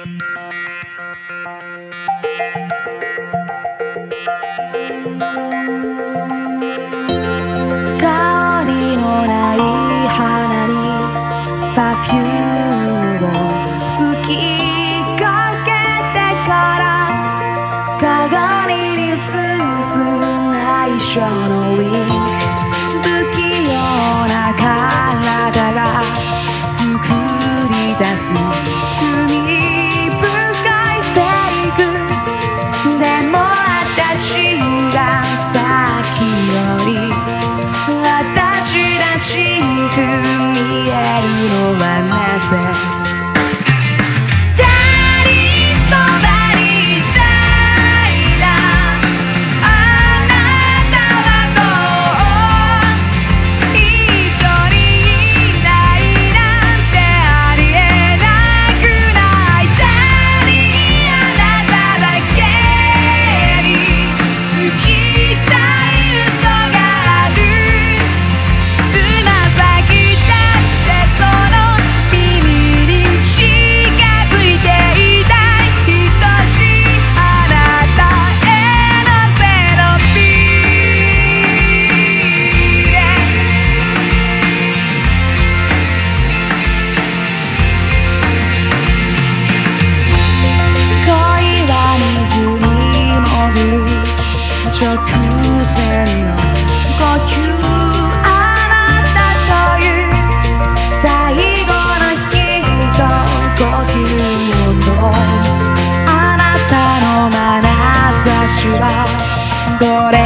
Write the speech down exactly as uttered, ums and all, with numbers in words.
香りのない花にパフュームを吹きかけてから鏡に映す内緒のウィンク不器用な体が作り出す罪深いフェイクでも私がさっきより私らしく見えるのはなぜ直線の呼吸あなたという最後のひと呼吸のあなたの眼差しはどれ